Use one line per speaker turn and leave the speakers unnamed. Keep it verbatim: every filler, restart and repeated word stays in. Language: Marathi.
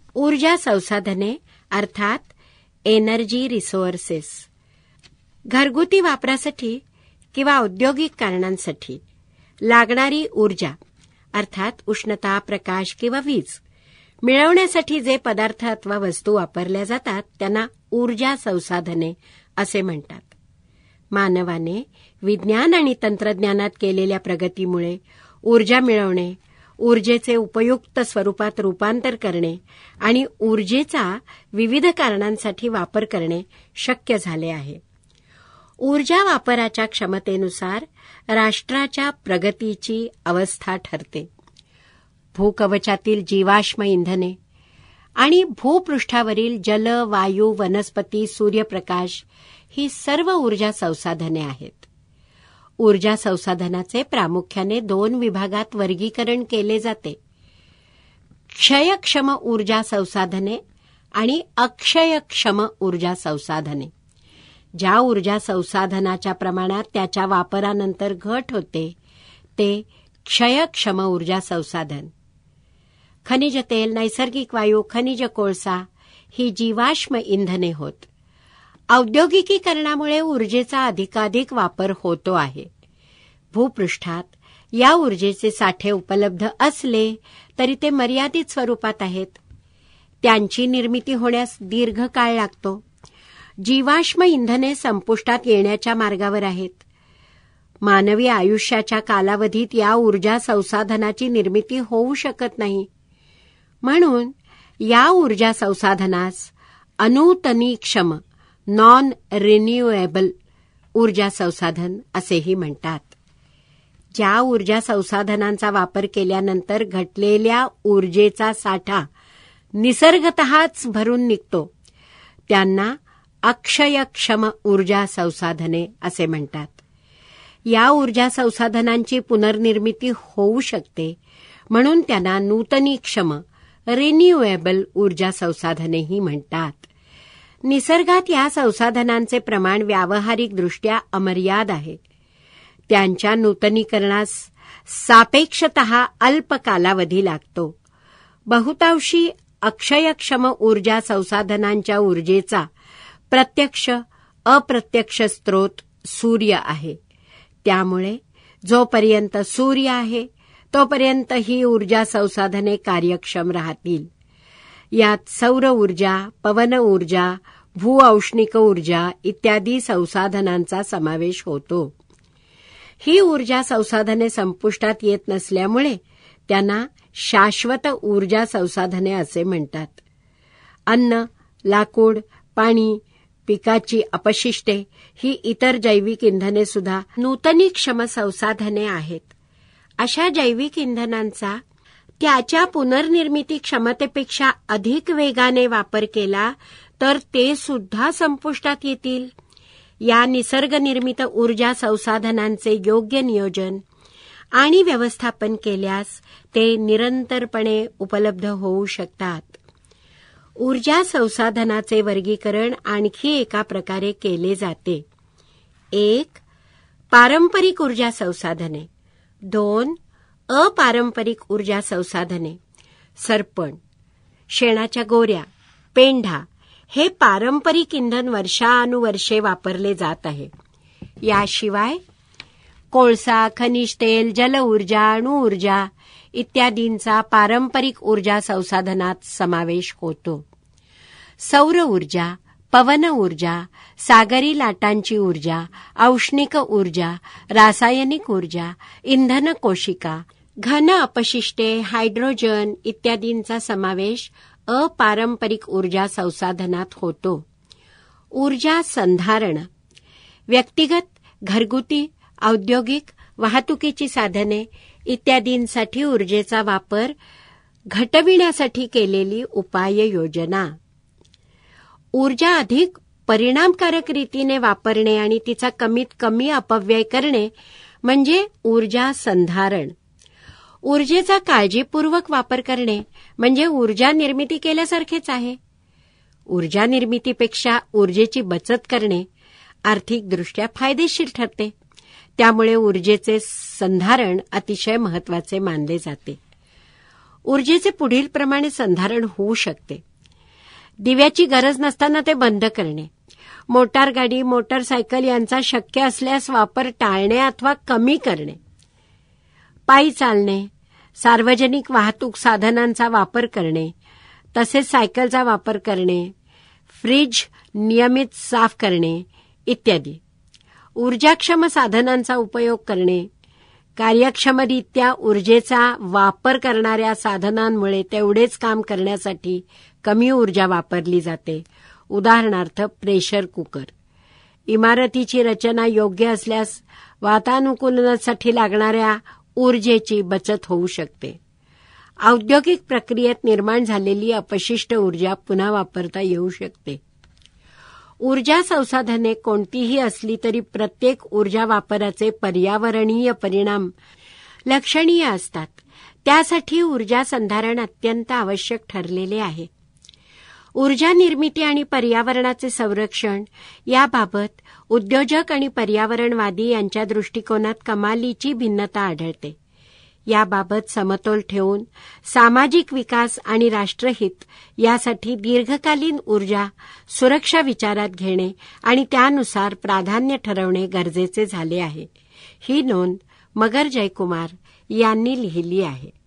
ऊर्जा संसाधने अर्थात एनर्जी रिसोर्सेस घरगुती वापरासाठी किंवा औद्योगिक कारणांसाठी लागणारी ऊर्जा अर्थात उष्णता, प्रकाश किंवा वीज मिळवण्यासाठी जे पदार्थ अथवा वस्तू वापरल्या जातात त्यांना ऊर्जा संसाधने असे म्हणतात. मानवाने विज्ञान आणि तंत्रज्ञानात केलेल्या प्रगतीमुळे ऊर्जा मिळवणे, ऊर्जेचे उपयुक्त स्वरूपात रूपांतर करणे आणि ऊर्जेचा विविध कारणांसाठी वापर करणे शक्य झाले आहे. ऊर्जा वापराच्या क्षमतेनुसार राष्ट्राच्या प्रगतीची अवस्था ठरते. भूकवचातील जीवाश्म इंधने आणि भूपृष्ठावरील जल, वायू, वनस्पती, सूर्यप्रकाश ही सर्व ऊर्जा संसाधने आहेत. ऊर्जा संसाधनाचे प्रामुख्याने दोन विभागात वर्गीकरण केले जाते. क्षयक्षम ऊर्जा संसाधने आणि अक्षयक्षम ऊर्जा संसाधने. ज्या ऊर्जा संसाधनाच्या प्रमाणात त्याच्या वापरानंतर घट होते ते क्षयक्षम ऊर्जा संसाधन. खनिज तेल, नैसर्गिक वायू, खनिज कोळसा ही जीवाश्म इंधने होत. औद्योगिकीकरणामुळे ऊर्जेचा अधिकाधिक वापर होतो आहे. भूपृष्ठात या ऊर्जेचे साठे उपलब्ध असले तरी ते मर्यादित स्वरूपात आहेत. त्यांची निर्मिती होण्यास दीर्घ काळ लागतो. जीवाश्म इंधने संपुष्टात येण्याच्या मार्गावर आहेत. मानवी आयुष्याच्या कालावधीत या ऊर्जा संसाधनाची निर्मिती होऊ शकत नाही. म्हणून या ऊर्जा संसाधनास अनूतनीक्षम नॉन रिन्युएबल ऊर्जा संसाधन असेही म्हणतात. ज्या ऊर्जा संसाधनांचा वापर केल्यानंतर घटलेल्या ऊर्जेचा साठा निसर्गतःच भरून निघतो त्यांना अक्षयक्षम ऊर्जा संसाधने असे म्हणतात. या ऊर्जा संसाधनांची पुनर्निर्मिती होऊ शकते म्हणून त्यांना नूतनीक्षम रिन्युएबल ऊर्जा संसाधनेही म्हणतात. निसर्गात या संसाधनांचे प्रमाण व्यावहारिकदृष्ट्या अमर्याद आहे. त्यांच्या नूतनीकरणास सापेक्षतः अल्प कालावधी लागतो. बहुतांशी अक्षयक्षम ऊर्जा संसाधनांच्या ऊर्जेचा प्रत्यक्ष अप्रत्यक्ष स्रोत सूर्य आहे. त्यामुळे जोपर्यंत सूर्य आहे तोपर्यंत ही ऊर्जा संसाधने कार्यक्षम राहतील. यात सौर ऊर्जा, पवन ऊर्जा, भूऔष्णिक ऊर्जा इत्यादी संसाधनांचा समावेश होतो. ही ऊर्जा संसाधने संपुष्टात येत नसल्यामुळे त्यांना शाश्वत ऊर्जा संसाधने असे म्हणतात. अन्न, लाकूड, पाणी, पिकाची अपशिष्टे ही इतर जैविक इंधने सुद्धा नूतनीक्षम संसाधने आहेत. अशा जैविक इंधनांचा त्याच्या पुनर्निर्मिती क्षमतेपेक्षा अधिक वेगाने वापर केला तर ते सुद्धा संपुष्टात येतील. या निसर्गनिर्मित ऊर्जा संसाधनांचे योग्य नियोजन आणि व्यवस्थापन केल्यास ते निरंतरपणे उपलब्ध होऊ शकतात. ऊर्जा संसाधनाचे वर्गीकरण आणखी एका प्रकारे केले जाते. एक, पारंपरिक ऊर्जा संसाधने. दोन, अपारंपरिक ऊर्जा संसाधने. सरपण, शेणाच्या गोऱ्या, पेंढा हे पारंपरिक इंधन वर्षानुवर्षे वापरले जात आहे. याशिवाय कोळसा, खनिज तेल, जलऊर्जा, अणुऊर्जा इत्यादींचा पारंपरिक ऊर्जा संसाधनात समावेश होतो. सौर ऊर्जा, पवन ऊर्जा, सागरी लाटांची ऊर्जा, औष्णिक ऊर्जा, रासायनिक ऊर्जा, इंधन कोशिका, घन अपशिष्टे, हायड्रोजन इत्यादींचा समावेश अपारंपरिक ऊर्जा संसाधनात होतो. ऊर्जा संधारण, व्यक्तिगत, घरगुती, औद्योगिक, वाहतुकीची साधने इत्यादींसाठी ऊर्जेचा वापर घटविण्यासाठी केलेली उपाययोजना. ऊर्जा अधिक परिणामकारक रीतीने वापरणे आणि तिचा कमीत कमी अपव्यय करणे म्हणजे ऊर्जा संधारण. ऊर्जेचा काळजीपूर्वक वापर करणे म्हणजे ऊर्जा निर्मिती केल्यासारखेच आहे. ऊर्जा निर्मितीपेक्षा ऊर्जेची बचत करणे आर्थिकदृष्ट्या फायदेशीर ठरते. त्यामुळे ऊर्जेचे संधारण अतिशय महत्वाचे मानले जाते. ऊर्जेचे पुढील प्रमाणे संधारण होऊ शकते. दिव्याची गरज नसताना ते बंद करणे, मोटार गाडी, मोटरसायकल यांचा शक्य असल्यास वापर टाळणे अथवा कमी करणे, पायी चालणे, सार्वजनिक वाहतूक साधनांचा वापर करणे, तसेच सायकलचा वापर करणे, फ्रीज नियमित साफ करणे इत्यादी. ऊर्जाक्षम साधनांचा उपयोग करणे, कार्यक्षमरित्या ऊर्जेचा वापर करणाऱ्या साधनांमुळे तेवढेच काम करण्यासाठी कमी ऊर्जा वापरली जाते. उदाहरणार्थ प्रेशर कुकर. इमारतीची रचना योग्य असल्यास वातानुकूलनासाठी लागणाऱ्या ऊर्जेची बचत होऊ शकते. औद्योगिक प्रक्रियेत निर्माण झालेली अपशिष्ट ऊर्जा पुन्हा वापरता येऊ शकते. ऊर्जा संसाधने कोणतीही असली तरी प्रत्येक ऊर्जा वापराचे पर्यावरणीय परिणाम लक्षणीय असतात. त्यासाठी ऊर्जा संधारण अत्यंत आवश्यक ठरलेले आहे. ऊर्जा निर्मिती आणि पर्यावरणाचे संरक्षण याबाबत उद्योजक आणि पर्यावरणवादी यांच्या दृष्टिकोनात कमालीची भिन्नता आढळते. याबाबत समतोल ठेवून सामाजिक विकास आणि राष्ट्रहित यासाठी दीर्घकालीन ऊर्जा सुरक्षा विचारात घेणे आणि त्यानुसार प्राधान्य ठरवणे गरजेचे झाले आहे. ही नोंद मगर जयकुमार यांनी लिहिली आहे.